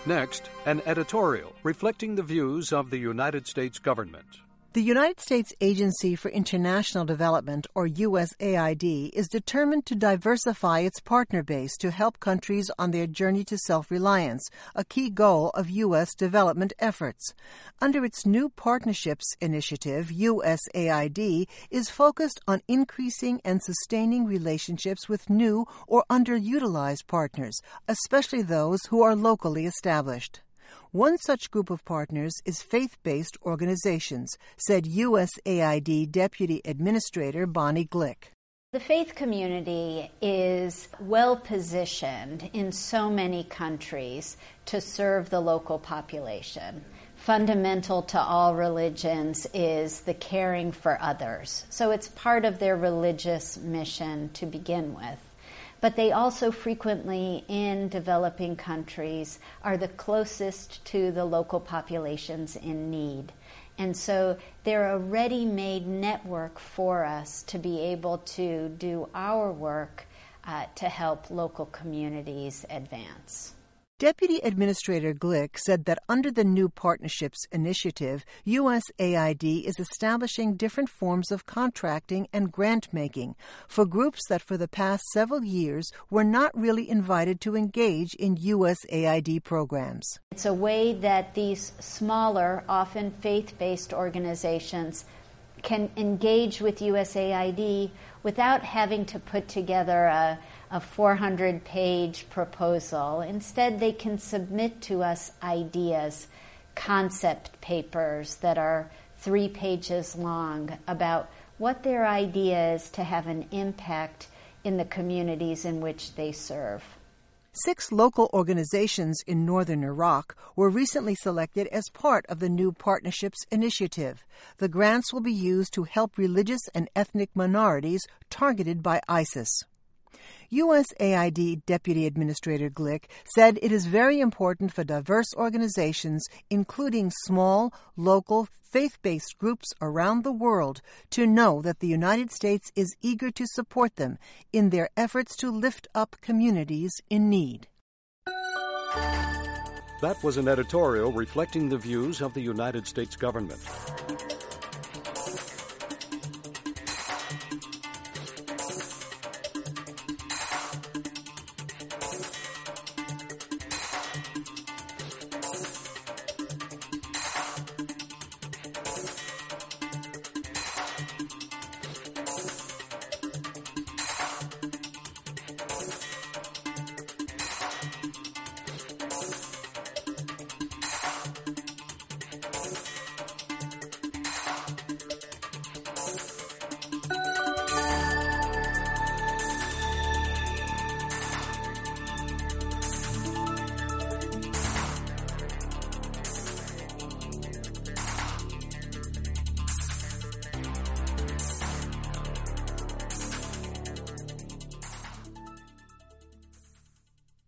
Next, an editorial reflecting the views of the United States government. The United States Agency for International Development, or USAID, is determined to diversify its partner base to help countries on their journey to self-reliance, a key goal of U.S. development efforts. Under its new partnerships initiative, USAID is focused on increasing and sustaining relationships with new or underutilized partners, especially those who are locally established. One such group of partners is faith-based organizations, said USAID Deputy Administrator Bonnie Glick. The faith community is well positioned in so many countries to serve the local population. Fundamental to all religions is the caring for others. So it's part of their religious mission to begin with. But they also frequently, in developing countries, are the closest to the local populations in need. And so they're a ready-made network for us to be able to do our work to help local communities advance. Deputy Administrator Glick said that under the new partnerships initiative, USAID is establishing different forms of contracting and grant-making for groups that for the past several years were not really invited to engage in USAID programs. It's a way that these smaller, often faith-based organizations can engage with USAID without having to put together a 400-page proposal. Instead, they can submit to us ideas, concept papers that are 3 pages long about what their idea is to have an impact in the communities in which they serve. 6 local organizations in northern Iraq were recently selected as part of the new Partnerships Initiative. The grants will be used to help religious and ethnic minorities targeted by ISIS. USAID Deputy Administrator Glick said it is very important for diverse organizations, including small, local, faith-based groups around the world, to know that the United States is eager to support them in their efforts to lift up communities in need. That was an editorial reflecting the views of the United States government.